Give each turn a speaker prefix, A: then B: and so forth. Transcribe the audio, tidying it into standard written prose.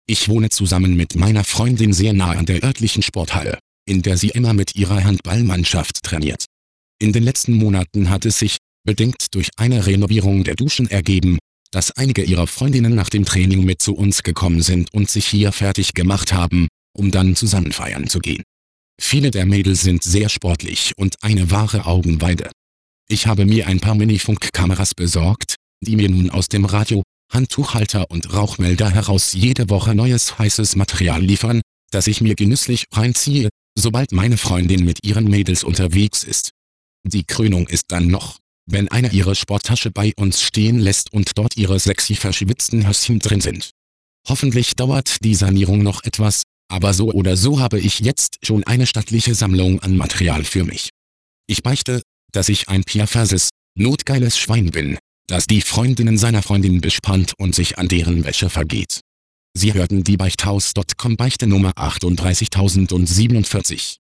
A: Ich wohne zusammen mit meiner Freundin sehr nah an der örtlichen Sporthalle, in der sie immer mit ihrer Handballmannschaft trainiert. In den letzten Monaten hat es sich, bedingt durch eine Renovierung der Duschen ergeben, dass einige ihrer Freundinnen nach dem Training mit zu uns gekommen sind und sich hier fertig gemacht haben, um dann zusammen feiern zu gehen. Viele der Mädels sind sehr sportlich und eine wahre Augenweide. Ich habe mir ein paar Minifunkkameras besorgt, die mir nun aus dem Radio, Handtuchhalter und Rauchmelder heraus jede Woche neues heißes Material liefern, das ich mir genüsslich reinziehe, sobald meine Freundin mit ihren Mädels unterwegs ist. Die Krönung ist dann noch, wenn einer ihre Sporttasche bei uns stehen lässt und dort ihre sexy verschwitzten Höschen drin sind. Hoffentlich dauert die Sanierung noch etwas, aber so oder so habe ich jetzt schon eine stattliche Sammlung an Material für mich. Ich beichte, dass ich ein perverses, notgeiles Schwein bin, das die Freundinnen seiner Freundin bespannt und sich an deren Wäsche vergeht. Sie hörten die Beichthaus.com Beichte Nummer 38047.